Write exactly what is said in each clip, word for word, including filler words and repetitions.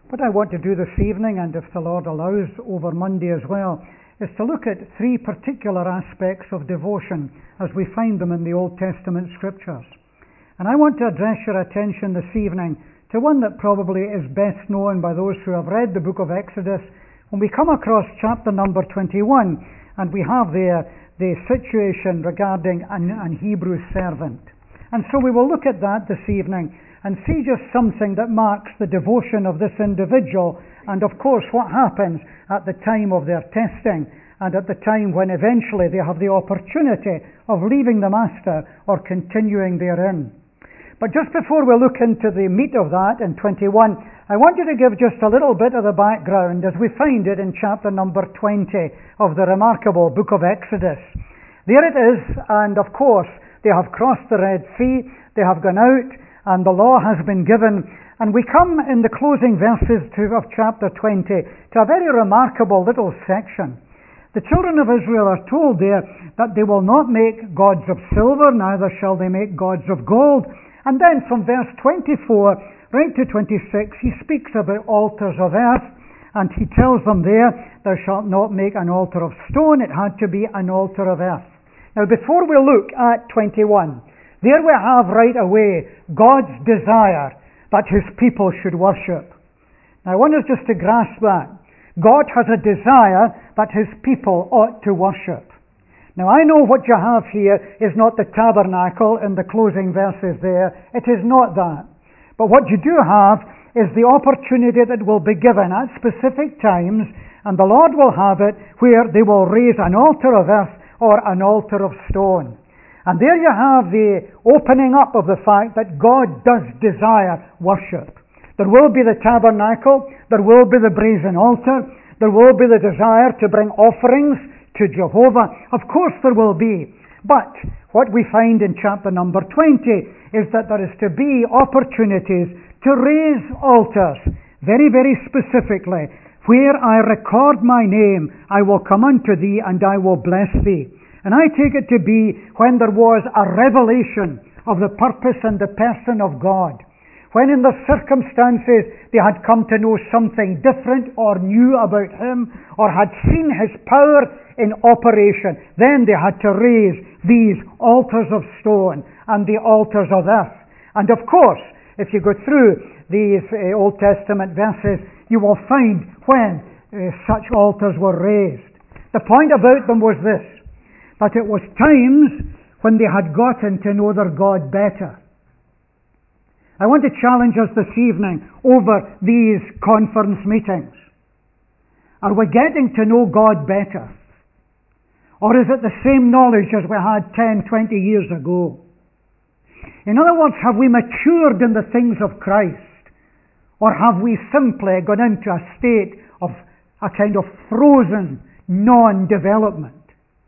What I want to do this evening, and if the Lord allows, over Monday as well, is to look at three particular aspects of devotion as we find them in the Old Testament Scriptures. And I want to address your attention this evening to one that probably is best known by those who have read the book of Exodus. When we come across chapter number twenty-one, and we have there the situation regarding an, an Hebrew servant. And so we will look at that this evening and see just something that marks the devotion of this individual, and of course what happens at the time of their testing and at the time when eventually they have the opportunity of leaving the master or continuing therein. But just before we look into the meat of that in twenty-one, I want you to give just a little bit of the background as we find it in chapter number twenty of the remarkable book of Exodus. There it is, and of course they have crossed the Red Sea, they have gone out, and the law has been given, and we come in the closing verses of chapter twenty to a very remarkable little section. The children of Israel are told there that they will not make gods of silver, neither shall they make gods of gold. And then from verse twenty-four right to twenty-six, he speaks about altars of earth, and he tells them there, thou shalt not make an altar of stone, it had to be an altar of earth. Now before we look at twenty-one, there we have right away God's desire that his people should worship. Now I want us just to grasp that. God has a desire that his people ought to worship. Now I know what you have here is not the tabernacle in the closing verses there. It is not that. But what you do have is the opportunity that will be given at specific times, and the Lord will have it where they will raise an altar of earth or an altar of stone. And there you have the opening up of the fact that God does desire worship. There will be the tabernacle, there will be the brazen altar, there will be the desire to bring offerings to Jehovah. Of course there will be. But what we find in chapter number twenty is that there is to be opportunities to raise altars, very, very specifically. Where I record my name, I will come unto thee and I will bless thee. And I take it to be when there was a revelation of the purpose and the person of God. When in the circumstances they had come to know something different or new about him, or had seen his power in operation, then they had to raise these altars of stone and the altars of earth. And of course, if you go through these uh, Old Testament verses, you will find when uh, such altars were raised. The point about them was this, that it was times when they had gotten to know their God better. I want to challenge us this evening over these conference meetings. Are we getting to know God better? Or is it the same knowledge as we had ten, twenty years ago? In other words, have we matured in the things of Christ? Or have we simply gone into a state of a kind of frozen non-development?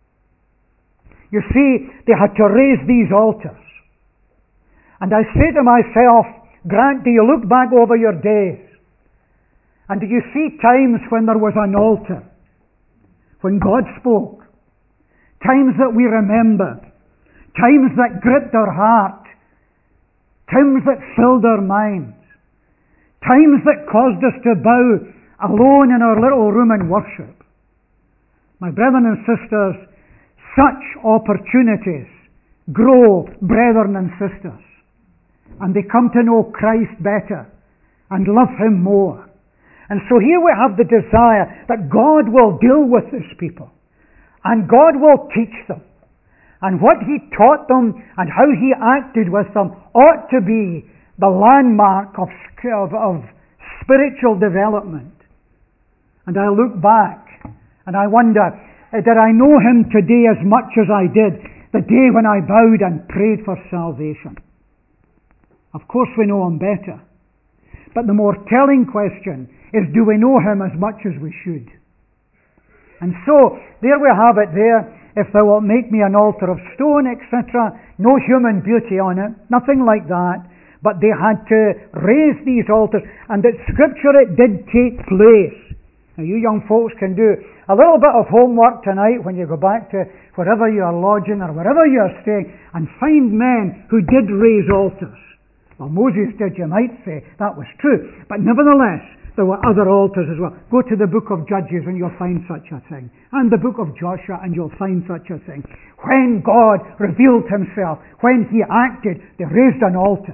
You see, they had to raise these altars. And I say to myself, Grant, do you look back over your days? And do you see times when there was an altar? When God spoke? Times that we remember? Times that gripped our heart? Times that filled our minds? Times that caused us to bow alone in our little room and worship? My brethren and sisters, such opportunities grow brethren and sisters. And they come to know Christ better and love him more. And so here we have the desire that God will deal with his people. And God will teach them. And what he taught them and how he acted with them ought to be the landmark of, of, of spiritual development. And I look back and I wonder, did I know him today as much as I did the day when I bowed and prayed for salvation? Of course we know him better. But the more telling question is, do we know him as much as we should? And so, there we have it there. If thou wilt make me an altar of stone, et cetera. No human beauty on it. Nothing like that. But they had to raise these altars. And at Scripture it did take place. Now you young folks can do a little bit of homework tonight when you go back to wherever you are lodging or wherever you are staying, and find men who did raise altars. Well, Moses did, you might say. That was true. But nevertheless, there were other altars as well. Go to the book of Judges and you'll find such a thing. And the book of Joshua and you'll find such a thing. When God revealed himself, when he acted, they raised an altar.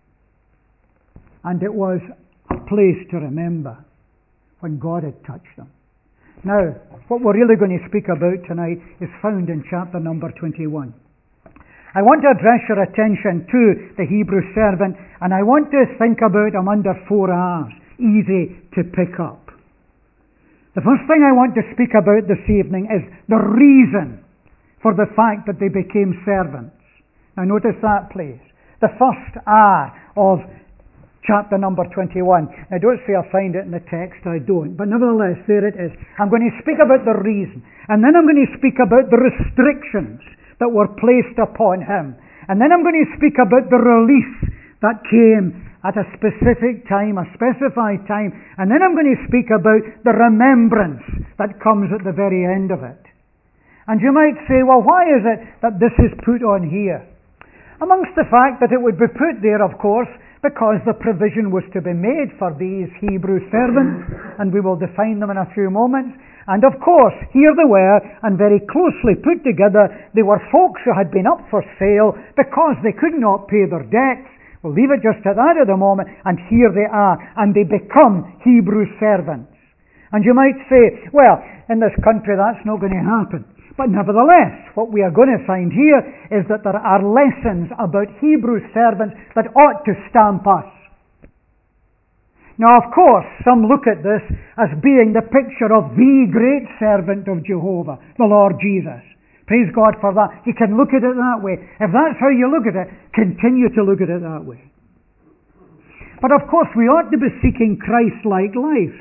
And it was a place to remember when God had touched them. Now, what we're really going to speak about tonight is found in chapter number twenty-one. I want to address your attention to the Hebrew servant, and I want to think about him under four R's, easy to pick up. The first thing I want to speak about this evening is the reason for the fact that they became servants. Now notice that, please. The first R of chapter number twenty-one. I don't say I find it in the text, I don't. But nevertheless, there it is. I'm going to speak about the reason. And then I'm going to speak about the restrictions that were placed upon him. And then I'm going to speak about the release that came at a specific time, a specified time. And then I'm going to speak about the remembrance that comes at the very end of it. And you might say, well, why is it that this is put on here? Amongst the fact that it would be put there, of course, because the provision was to be made for these Hebrew servants, and we will define them in a few moments. And of course, here they were, and very closely put together, they were folks who had been up for sale because they could not pay their debts. We'll leave it just at that at the moment, and here they are, and they become Hebrew servants. And you might say, well, in this country that's not going to happen. But nevertheless, what we are going to find here is that there are lessons about Hebrew servants that ought to stamp us. Now, of course, some look at this as being the picture of the great servant of Jehovah, the Lord Jesus. Praise God for that. You can look at it that way. If that's how you look at it, continue to look at it that way. But of course, we ought to be seeking Christ-like lives.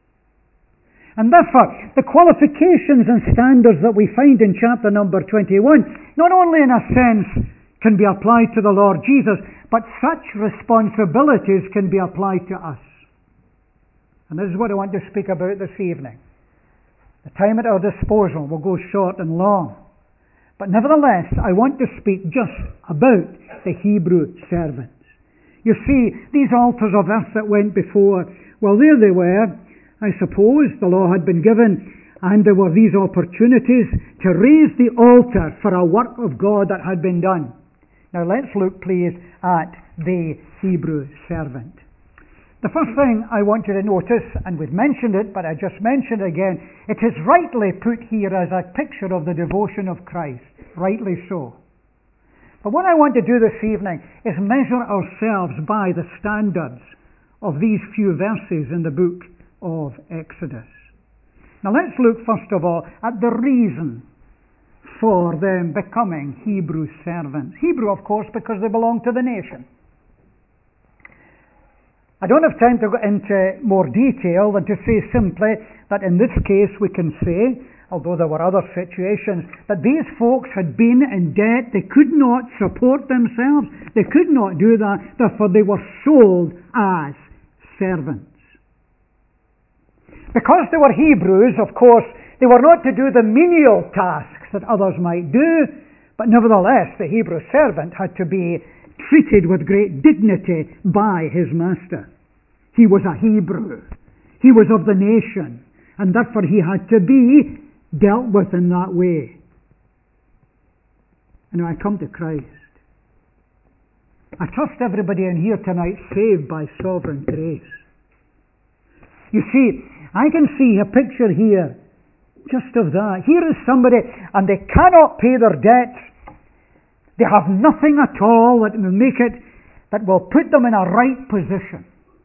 And therefore, the qualifications and standards that we find in chapter number twenty-one, not only in a sense can be applied to the Lord Jesus, but such responsibilities can be applied to us. And this is what I want to speak about this evening. The time at our disposal will go short and long. But nevertheless, I want to speak just about the Hebrew servants. You see, these altars of earth that went before, well, there they were. I suppose the law had been given, and there were these opportunities to raise the altar for a work of God that had been done. Now let's look, please, at the Hebrew servant. The first thing I want you to notice, and we've mentioned it, but I just mentioned it again, it is rightly put here as a picture of the devotion of Christ. Rightly so. But what I want to do this evening is measure ourselves by the standards of these few verses in the book of Exodus. Now let's look first of all at the reason for them becoming Hebrew servants. Hebrew, of course, because they belong to the nation. I don't have time to go into more detail than to say simply that in this case we can say, although there were other situations, that these folks had been in debt. They could not support themselves. They could not do that. Therefore they were sold as servants. Because they were Hebrews, of course, they were not to do the menial tasks that others might do, but nevertheless the Hebrew servant had to be treated with great dignity by his master. He was a Hebrew. He was of the nation, and therefore he had to be dealt with in that way. And now I come to Christ. I trust everybody in here tonight saved by sovereign grace. You see, I can see a picture here just of that. Here is somebody, and they cannot pay their debts. They have nothing at all that will make it, that will put them in a right position.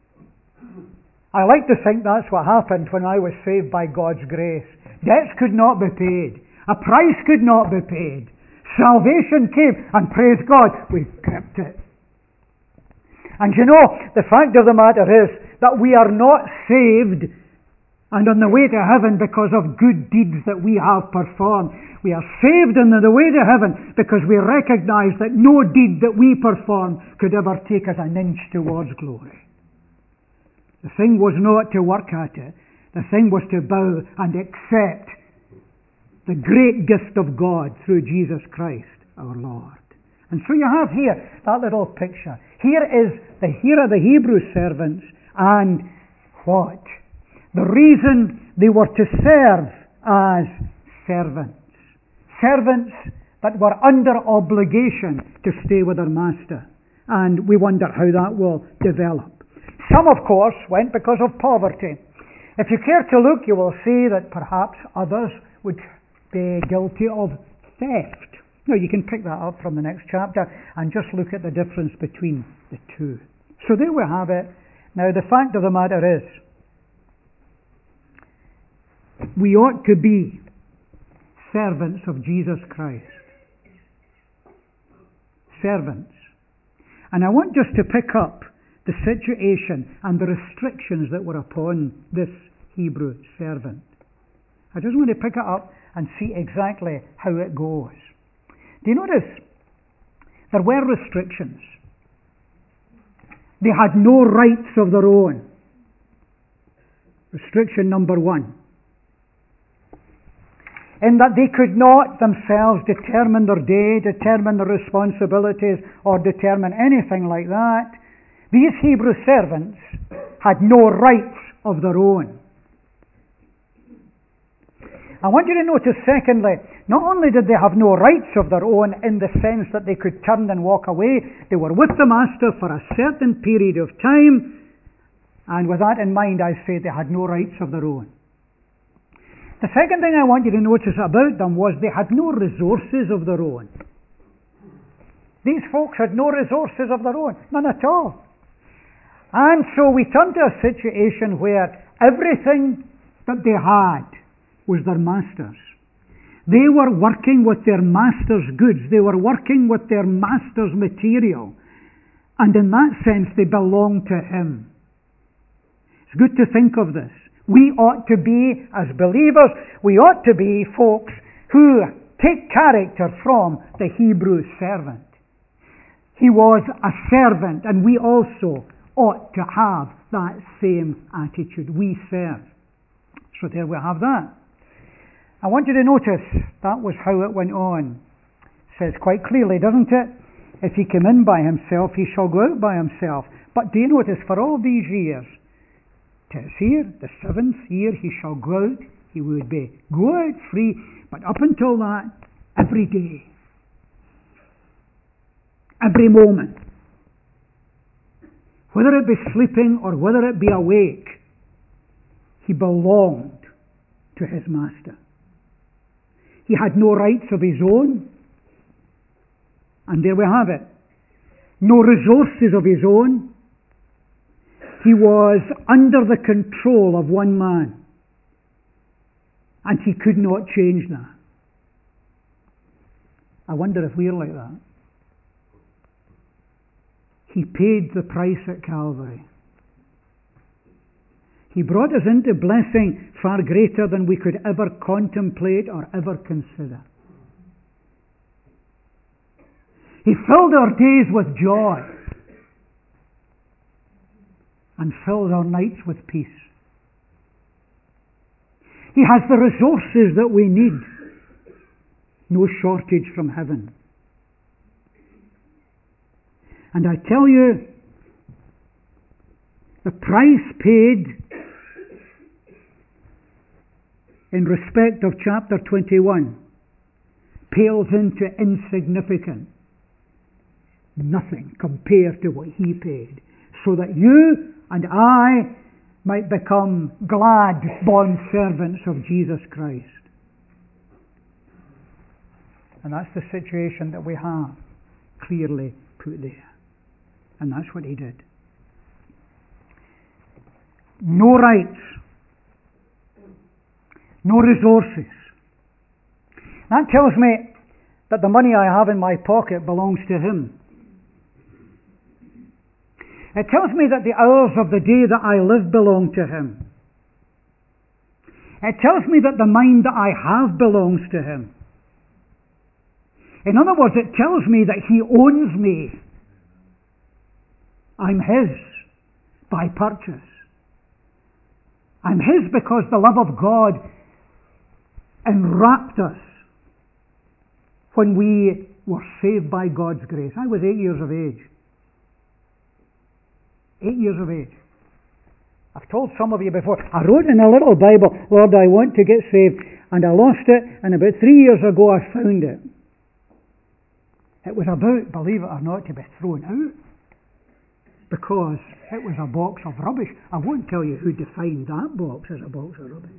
I like to think that's what happened when I was saved by God's grace. Debts could not be paid. A price could not be paid. Salvation came, and praise God, we kept it. And you know, the fact of the matter is that we are not saved and on the way to heaven because of good deeds that we have performed. We are saved and on the way to heaven because we recognize that no deed that we perform could ever take us an inch towards glory. The thing was not to work at it. The thing was to bow and accept the great gift of God through Jesus Christ our Lord. And so you have here that little picture. Here is the here are the Hebrew servants, and what? The reason they were to serve as servants. Servants that were under obligation to stay with their master. And we wonder how that will develop. Some, of course, went because of poverty. If you care to look, you will see that perhaps others would be guilty of theft. Now, you can pick that up from the next chapter and just look at the difference between the two. So there we have it. Now, the fact of the matter is, we ought to be servants of Jesus Christ. Servants. And I want just to pick up the situation and the restrictions that were upon this Hebrew servant. I just want to pick it up and see exactly how it goes. Do you notice? There were restrictions. They had no rights of their own. Restriction number one. In that they could not themselves determine their day, determine their responsibilities, or determine anything like that. These Hebrew servants had no rights of their own. I want you to notice, secondly, not only did they have no rights of their own in the sense that they could turn and walk away, they were with the master for a certain period of time, and with that in mind, I say they had no rights of their own. The second thing I want you to notice about them was they had no resources of their own. These folks had no resources of their own, none at all. And so we turn to a situation where everything that they had was their master's. They were working with their master's goods. They were working with their master's material. And in that sense, they belonged to him. It's good to think of this. We ought to be, as believers, we ought to be folks who take character from the Hebrew servant. He was a servant, and we also ought to have that same attitude. We serve. So there we have that. I want you to notice that was how it went on. It says quite clearly, doesn't it? If he came in by himself, he shall go out by himself. But do you notice, for all these years, it is here, the seventh year, he shall go out. He would be go out free. But up until that, every day, every moment, whether it be sleeping or whether it be awake, he belonged to his master. He had no rights of his own. And there we have it. No resources of his own. He was under the control of one man. And he could not change that. I wonder if we're like that. He paid the price at Calvary. He brought us into blessing far greater than we could ever contemplate or ever consider. He filled our days with joy and filled our nights with peace. He has the resources that we need. No shortage from heaven. And I tell you, the price paid in respect of chapter twenty-one pales into insignificant, nothing compared to what he paid, so that you and I might become glad bond servants of Jesus Christ. And that's the situation that we have clearly put there. And that's what he did. No rights. No resources. That tells me that the money I have in my pocket belongs to him. It tells me that the hours of the day that I live belong to him. It tells me that the mind that I have belongs to him. In other words, it tells me that he owns me. I'm his by purchase. I'm his because the love of God enwrapped us when we were saved by God's grace. I was eight years of age. Eight years of age. A I've told some of you before, I wrote in a little Bible, Lord, I want to get saved, and I lost it, and about three years ago I found it. It was about, believe it or not, to be thrown out, because it was a box of rubbish. I won't tell you who defined that box as a box of rubbish.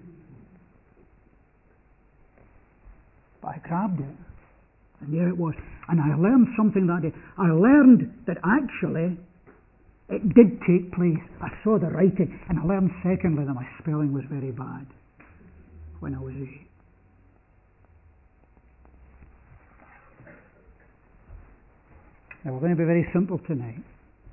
But I grabbed it, and there it was. And I learned something that day. I learned that actually it did take place. I saw the writing, and I learned secondly that my spelling was very bad when I was eight. Now we're going to be very simple tonight.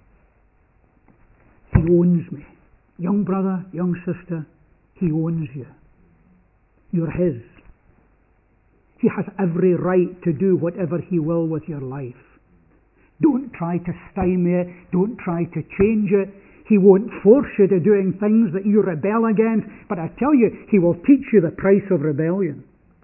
He owns me. Young brother, young sister, He owns you. You're His. He has every right to do whatever He will with your life. Don't try to stymie it. Don't try to change it. He won't force you to doing things that you rebel against. But I tell you, He will teach you the price of rebellion.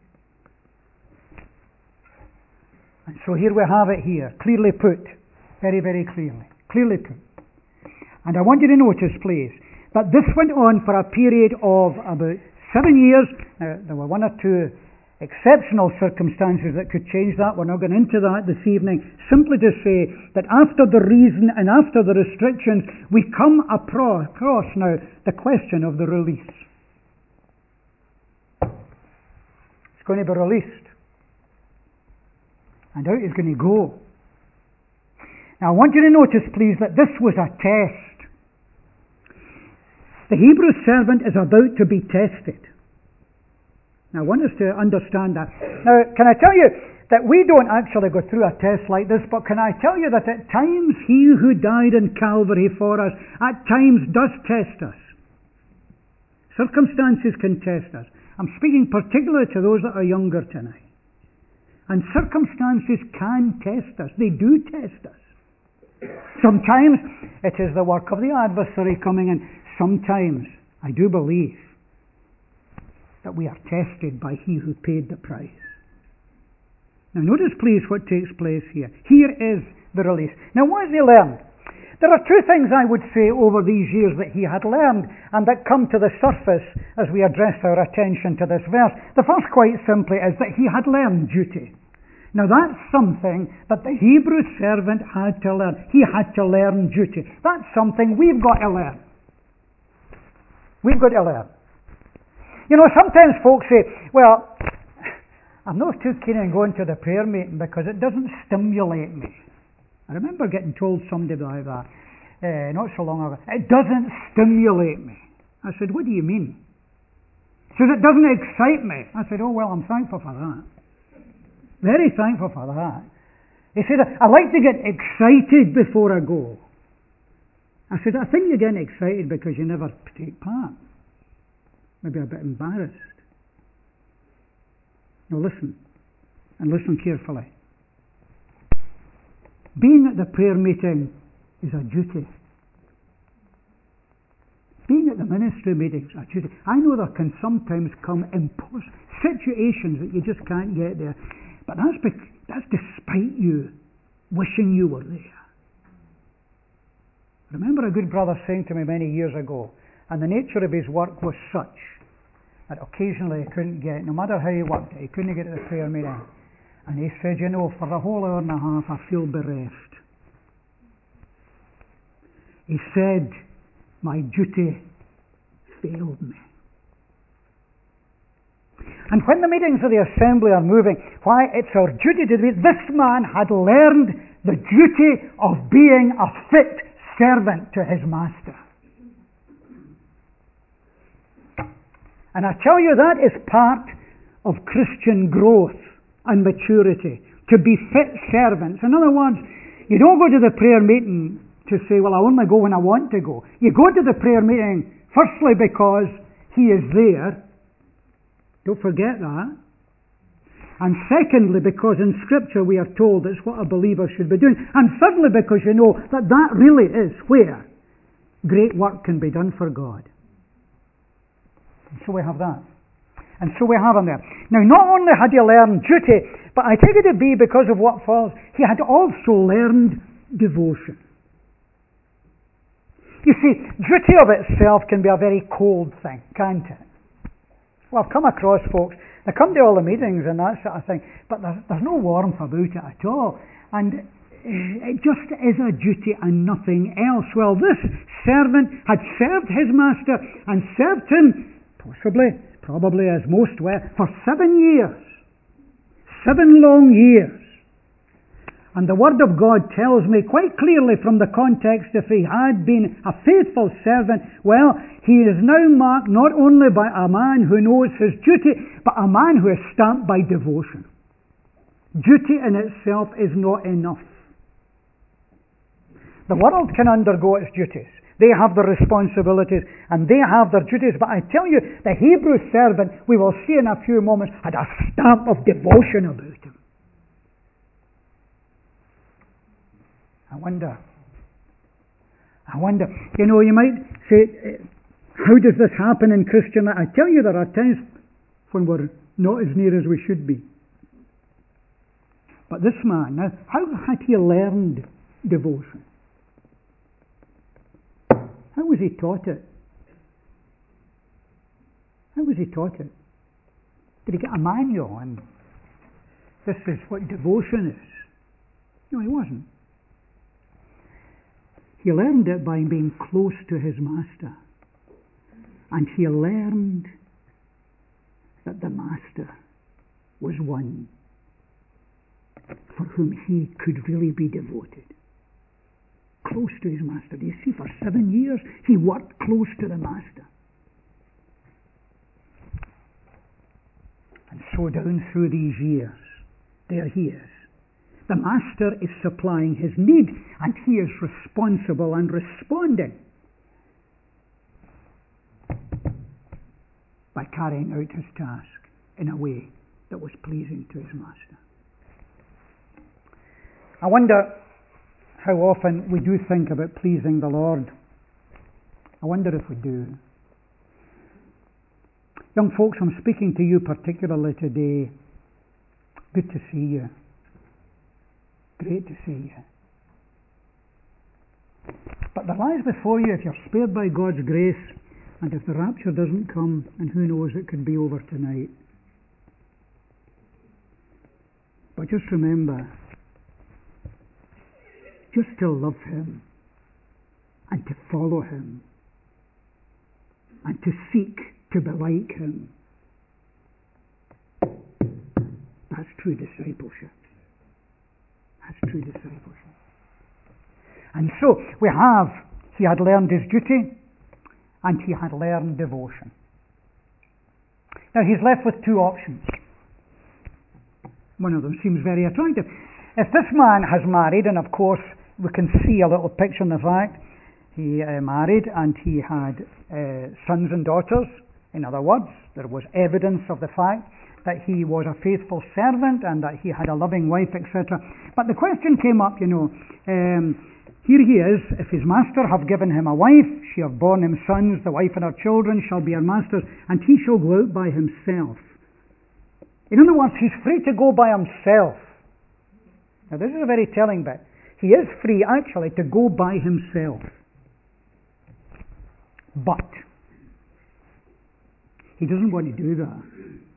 And so here we have it here, clearly put. Very, very clearly. Clearly put. And I want you to notice, please, that this went on for a period of about seven years. Now, there were one or two exceptional circumstances that could change that. We're not going into that this evening. Simply to say that after the reason and after the restrictions, we come across now the question of the release. It's going to be released. And out he's going to go. Now I want you to notice, please, that this was a test. The Hebrew servant is about to be tested. Now I want us to understand that. Now, can I tell you that we don't actually go through a test like this, but can I tell you that at times He who died in Calvary for us, at times does test us. Circumstances can test us. I'm speaking particularly to those that are younger tonight. And circumstances can test us. They do test us. Sometimes it is the work of the adversary coming in. Sometimes I do believe that we are tested by He who paid the price. Now notice please what takes place here. Here is the release. Now what has He learned? There are two things I would say over these years that He had learned and that come to the surface as we address our attention to this verse. The first, quite simply, is that he had learned duty. Now that's something that the Hebrew servant had to learn. He had to learn duty. That's something we've got to learn. We've got to learn. You know, sometimes folks say, well, I'm not too keen on going to the prayer meeting because it doesn't stimulate me. I remember getting told somebody like that uh, not so long ago. It doesn't stimulate me. I said, what do you mean? He says, it doesn't excite me. I said, oh well, I'm thankful for that. Very thankful for that. He said, I like to get excited before I go. I said, I think you're getting excited because you never take part. Maybe a bit embarrassed. Now listen, and listen carefully. Being at the prayer meeting is a duty. Being at the ministry meeting is a duty. I know there can sometimes come impulse situations that you just can't get there, but that's bec- that's despite you wishing you were there. I remember a good brother saying to me many years ago, and the nature of his work was such that occasionally he couldn't get, no matter how he worked it, he couldn't get to the prayer meeting. And he said, you know, for the whole hour and a half I feel bereft. He said, my duty failed me. And when the meetings of the assembly are moving, why, it's our duty to be. This man had learned the duty of being a fit servant to his master. And I tell you, that is part of Christian growth and maturity, to be fit servants. In other words, you don't go to the prayer meeting to say, well, I only go when I want to go. You go to the prayer meeting firstly because He is there. Don't forget that. And secondly, because in Scripture we are told it's what a believer should be doing. And thirdly, because you know that that really is where great work can be done for God. And so we have that. And so we have him there. Now, not only had he learned duty, but I take it to be because of what follows, he had also learned devotion. You see, duty of itself can be a very cold thing, can't it? Well, I've come across folks, they come to all the meetings and that sort of thing, but there's, there's no warmth about it at all. And it just is a duty and nothing else. Well, this servant had served his master and served him, possibly, probably as most were, for seven years. Seven long years. And the Word of God tells me quite clearly from the context, if he had been a faithful servant, well, he is now marked not only by a man who knows his duty, but a man who is stamped by devotion. Duty in itself is not enough. The world can undergo its duties. They have their responsibilities and they have their duties. But I tell you, the Hebrew servant, we will see in a few moments, had a stamp of devotion about him. I wonder, I wonder, you know, you might say, how does this happen in Christian life? I tell you, there are times when we're not as near as we should be. But this man, now, how had he learned devotion? How was he taught it? How was he taught it? Did he get a manual and this is what devotion is? No, he wasn't. He learned it by being close to his master. And he learned that the master was one for whom he could really be devoted. Close to his master. Do you see, for seven years he worked close to the master. And so down through these years, there he is. The master is supplying his need and he is responsible and responding by carrying out his task in a way that was pleasing to his master. I wonder how often we do think about pleasing the Lord. I wonder if we do. Young folks, I'm speaking to you particularly today. Good to see you. Great to see you. But there lies before you, if you're spared by God's grace, and if the rapture doesn't come, and who knows, it could be over tonight. But just remember, just to love Him, and to follow Him, and to seek to be like Him. That's true discipleship. That's true discipleship. And so we have, he had learned his duty and he had learned devotion. Now he's left with two options. One of them seems very attractive. If this man has married, and of course we can see a little picture in the fact, he uh, married and he had uh, sons and daughters. In other words, there was evidence of the fact that he was a faithful servant and that he had a loving wife, et cetera. But the question came up, you know, um, here he is, if his master have given him a wife, she have borne him sons, the wife and her children shall be her master's, and he shall go out by himself. In other words, he's free to go by himself. Now this is a very telling bit. He is free actually to go by himself. But he doesn't want to do that.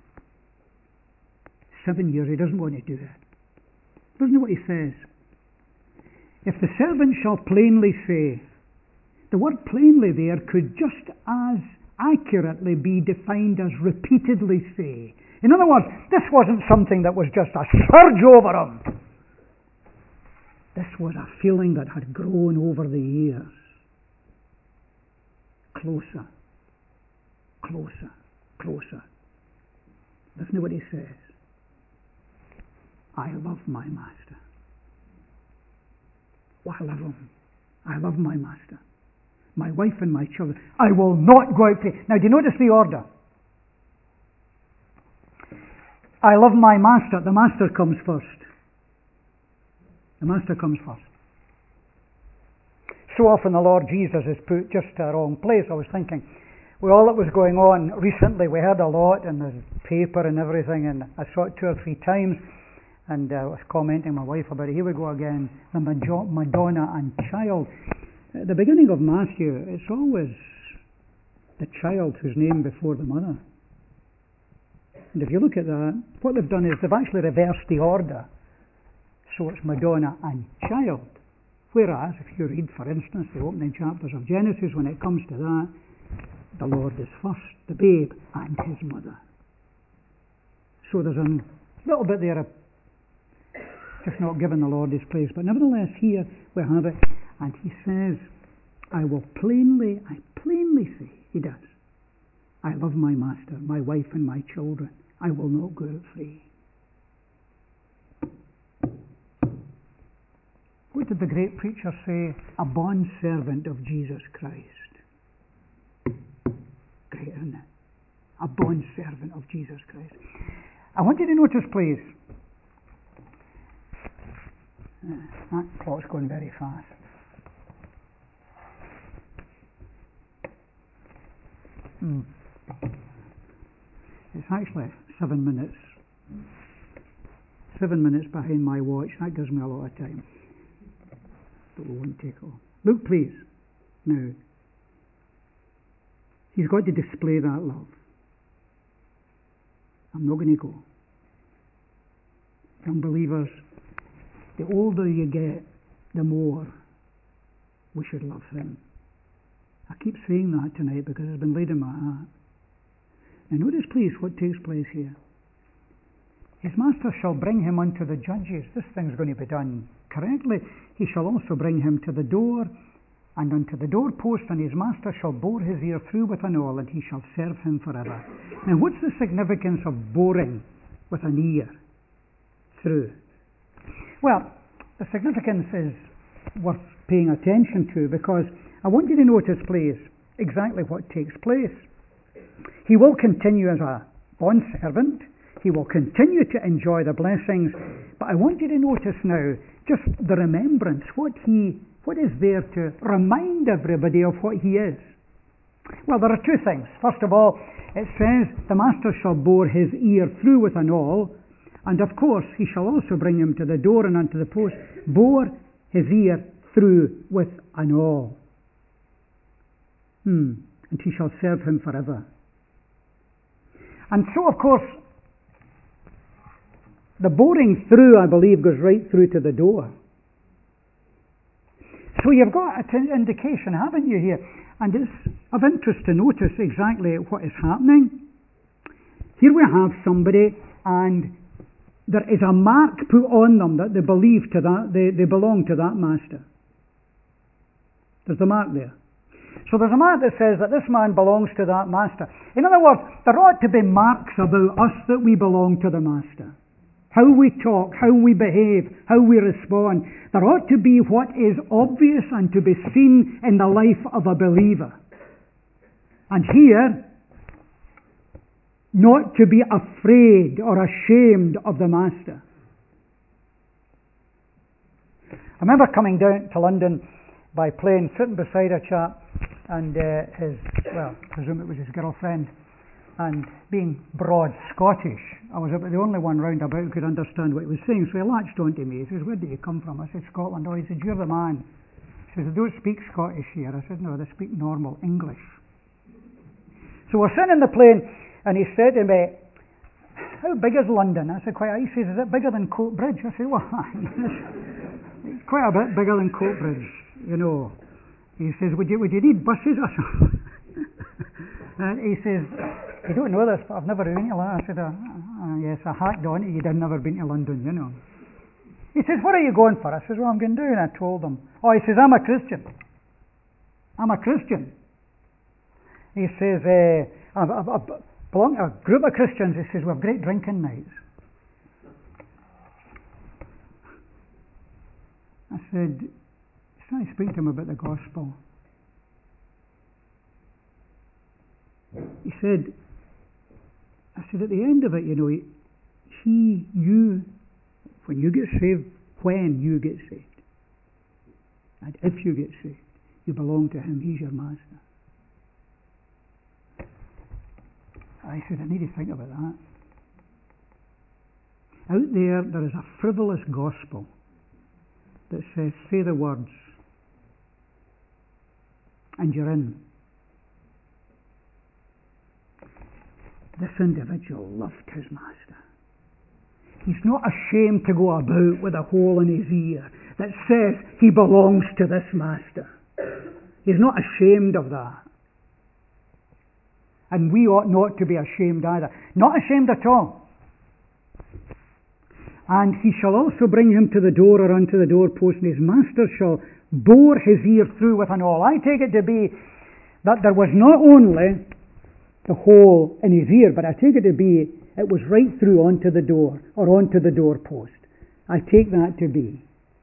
Seven years, he doesn't want to do that. Listen to what he says. If the servant shall plainly say, the word plainly there could just as accurately be defined as repeatedly say. In other words, this wasn't something that was just a surge over him. This was a feeling that had grown over the years. Closer, closer, closer. Listen to what he says. I love my master. Oh, I love him. I love my master. My wife and my children. I will not go out free. Now, do you notice the order? I love my master. The master comes first. The master comes first. So often the Lord Jesus is put just to the wrong place. I was thinking, with all that was going on recently, we heard a lot in the paper and everything, and I saw it two or three times. And uh, I was commenting to my wife about it. Here we go again, the Madonna and child. At the beginning of Matthew, it's always the child who's named before the mother. And if you look at that, what they've done is they've actually reversed the order. So it's Madonna and child. Whereas, if you read, for instance, the opening chapters of Genesis, when it comes to that, the Lord is first, the babe and his mother. So there's a little bit there of just not giving the Lord his place. But nevertheless, here we have it. And he says, I will plainly, I plainly say, he does, I love my master, my wife and my children. I will not go out free. What did the great preacher say? A bondservant of Jesus Christ. Great, isn't it? A bondservant of Jesus Christ. I want you to notice, please, uh, that clock's going very fast. Hmm. It's actually seven minutes. Seven minutes behind my watch. That gives me a lot of time. But we won't take all. Look, please. Now, he's got to display that love. I'm not going to go. Young believers, the older you get, the more we should love him. I keep saying that tonight because it's been laid in my heart. Now notice please what takes place here. His master shall bring him unto the judges. This thing's going to be done correctly. He shall also bring him to the door, and unto the doorpost, and his master shall bore his ear through with an awl, and he shall serve him forever. Now what's the significance of boring with an ear through? Well, the significance is worth paying attention to, because I want you to notice, please, exactly what takes place. He will continue as a bondservant. He will continue to enjoy the blessings. But I want you to notice now just the remembrance, what he, what is there to remind everybody of what he is. Well, there are two things. First of all, it says, the master shall bore his ear through with an awl, and of course he shall also bring him to the door and unto the post, bore his ear through with an awl. Hmm. And he shall serve him forever. And so, of course, the boring through, I believe, goes right through to the door. So you've got an indication, haven't you, here? And it's of interest to notice exactly what is happening. Here we have somebody, and there is a mark put on them that they believe to that, they, they belong to that master. There's the mark there. So there's a mark that says that this man belongs to that master. In other words, there ought to be marks about us that we belong to the master. How we talk, how we behave, how we respond. There ought to be what is obvious and to be seen in the life of a believer. And here, not to be afraid or ashamed of the master. I remember coming down to London by plane, sitting beside a chap, and uh, his, well, I presume it was his girlfriend, and being broad Scottish, I was about the only one round about who could understand what he was saying, so he latched onto me. He says, where do you come from? I said, Scotland. Oh, he said, you're the man. He says, they don't speak Scottish here. I said, no, they speak normal English. So we're sitting in the plane, and he said to me, how big is London? I said, quite. He says, is it bigger than Coat Bridge? I said, well, it's quite a bit bigger than Coat Bridge, you know. He says, would you, would you need buses? I said, and he says, you don't know this, but I've never been to London. I said, uh, uh, yes, I hacked on it. You'd never been to London, you know. He says, what are you going for? I says, well, I'm going down. I told him. Oh, he says, I'm a Christian. I'm a Christian. He says, uh, I, I, I belong to a group of Christians. He says, we have great drinking nights. I said, I speak to him about the gospel. He said, I said, at the end of it, you know, he, you, when you get saved, when you get saved, and if you get saved, you belong to him. He's your master. I said, I need to think about that. Out there, there is a frivolous gospel that says, say the words, and you're in. This individual loved his master. He's not ashamed to go about with a hole in his ear that says he belongs to this master. He's not ashamed of that. And we ought not to be ashamed either. Not ashamed at all. And he shall also bring him to the door or unto the doorpost, and his master shall bore his ear through with an awl. I take it to be that there was not only the hole in his ear, but I take it to be it was right through onto the door or onto the doorpost. I take that to be.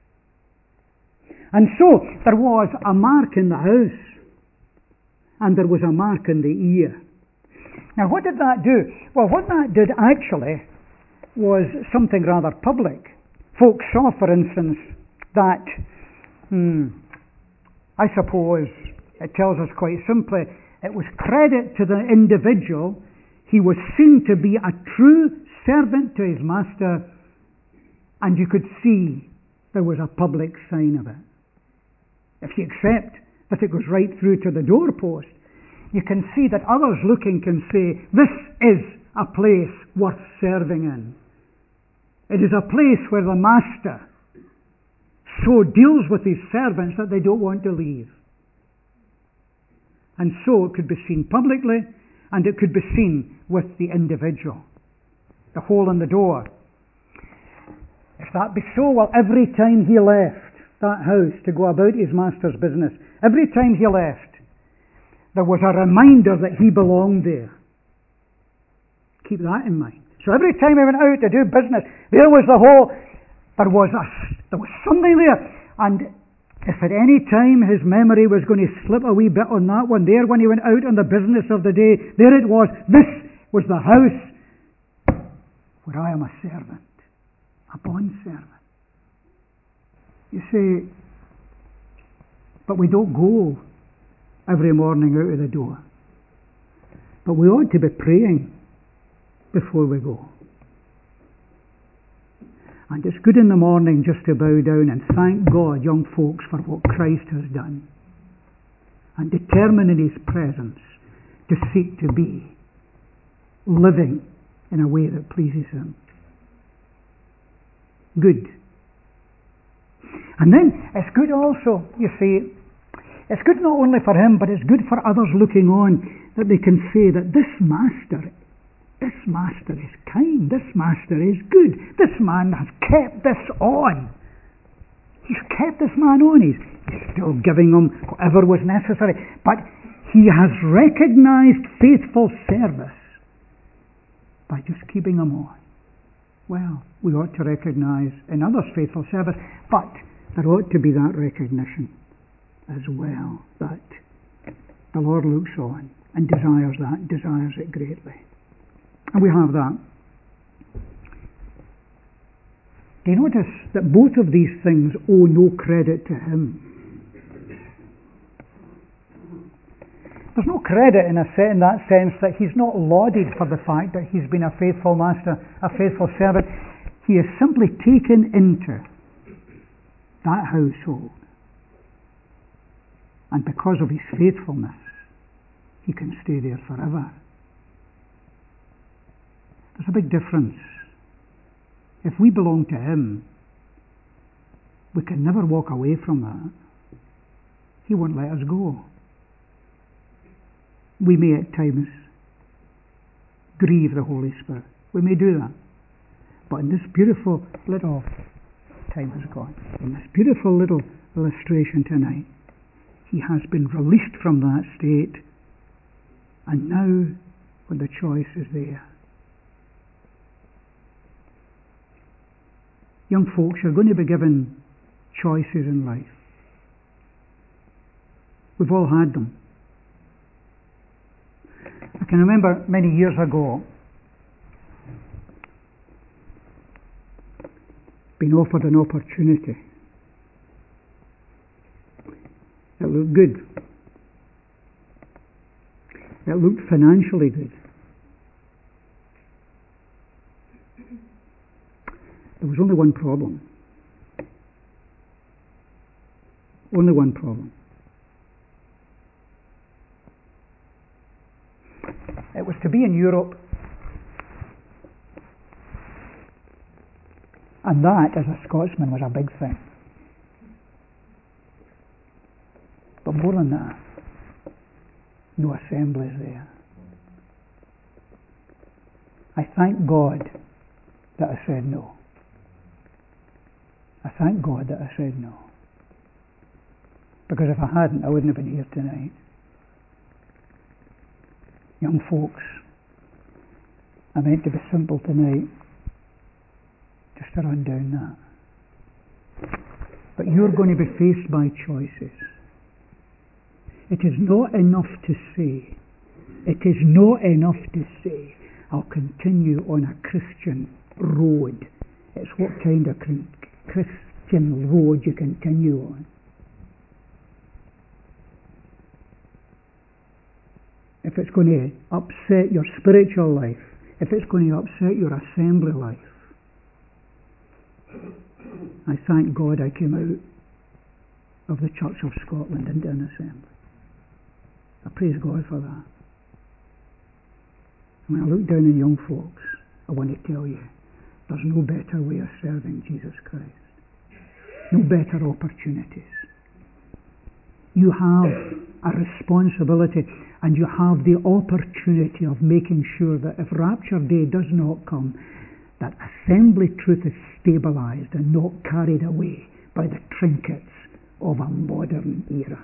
And so there was a mark in the house, and there was a mark in the ear. Now what did that do? Well, what that did actually was something rather public. Folks saw, for instance, that, hmm, I suppose it tells us quite simply, it was credit to the individual. He was seen to be a true servant to his master, and you could see there was a public sign of it. If you accept that it goes right through to the doorpost, you can see that others looking can say, this is a place worth serving in. It is a place where the master so deals with his servants that they don't want to leave. And so it could be seen publicly, and it could be seen with the individual. The hole in the door. If that be so, well, every time he left that house to go about his master's business, every time he left, there was a reminder that he belonged there. Keep that in mind. So every time he went out to do business, there was the hole. There was a, there was something there. And if at any time his memory was going to slip a wee bit on that one there when he went out on the business of the day, there it was. This was the house where I am a servant, a bond servant. You say, but we don't go every morning out of the door. But we ought to be praying before we go. And it's good in the morning just to bow down and thank God, young folks, for what Christ has done, and determine in his presence to seek to be living in a way that pleases him. Good. And then it's good also, you see, it's good not only for him, but it's good for others looking on, that they can say that this master This master is kind. This master is good. This man has kept this on. He's kept this man on. He's, he's still giving him whatever was necessary. But he has recognized faithful service by just keeping him on. Well, we ought to recognize in others faithful service, but there ought to be that recognition as well, that the Lord looks on and desires that, desires it greatly. And we have that. Do you notice that both of these things owe no credit to him? There's no credit in, a se- in that sense that he's not lauded for the fact that he's been a faithful master, a faithful servant. He is simply taken into that household. And because of his faithfulness, he can stay there forever. There's a big difference. If we belong to him, we can never walk away from that. He won't let us go. We may at times grieve the Holy Spirit. We may do that. But in this beautiful little, time has gone, in this beautiful little illustration tonight, he has been released from that state, and now when the choice is there. Young folks, you're going to be given choices in life. We've all had them. I can remember many years ago being offered an opportunity. It looked good. It looked financially good. There was only one problem. Only one problem. It was to be in Europe. And that, as a Scotsman, was a big thing. But more than that, no assemblies there. I thank God that I said no. I thank God that I said no. Because if I hadn't, I wouldn't have been here tonight. Young folks, I meant to be simple tonight, just to run down that. But you're going to be faced by choices. It is not enough to say, it is not enough to say, I'll continue on a Christian road. It's what kind of Christian road you continue on. If it's going to upset your spiritual life, if it's going to upset your assembly life, I thank God I came out of the Church of Scotland into an assembly. I praise God for that. When I look down on young folks, I want to tell you, there's no better way of serving Jesus Christ. No better opportunities. You have a responsibility and you have the opportunity of making sure that if rapture day does not come, that assembly truth is stabilized and not carried away by the trinkets of a modern era.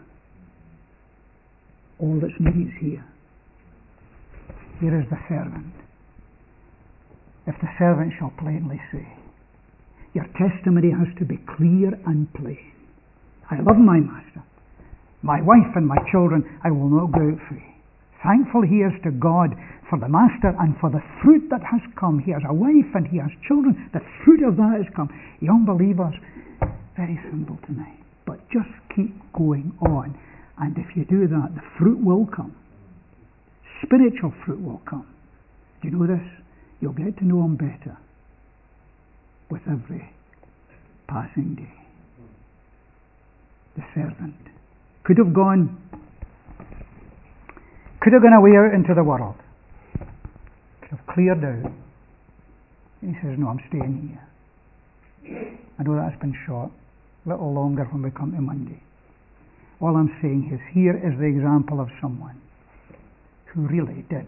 All that's needed is here. Here is the servant. If the servant shall plainly say, your testimony has to be clear and plain. I love my master. My wife and my children I will not go out free. Thankful he is to God for the master and for the fruit that has come. He has a wife and he has children. The fruit of that has come. Young believers, very simple tonight. But just keep going on. And if you do that, the fruit will come. Spiritual fruit will come. Do you know this? You'll get to know him better with every passing day. The servant could have gone could have gone away out into the world, could have cleared out. He says, no, I'm staying here. I know that's been short, a little longer when we come to Monday. All I'm saying is, here is the example of someone who really did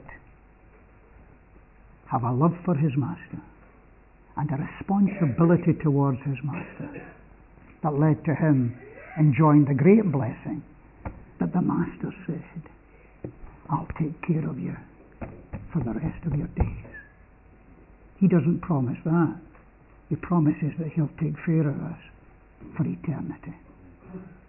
have a love for his master and a responsibility towards his master that led to him enjoying the great blessing that the master said, I'll take care of you for the rest of your days. He doesn't promise that. He promises that he'll take care of us for eternity.